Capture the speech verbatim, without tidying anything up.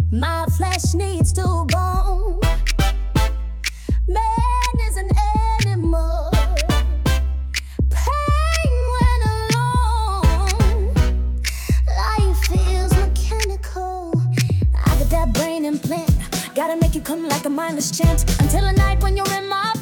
My flesh needs to bone. Man is an animal. Pain when alone. Life feels mechanical. I got that brain implant. Gotta make you come like a mindless chant until the night when you're in my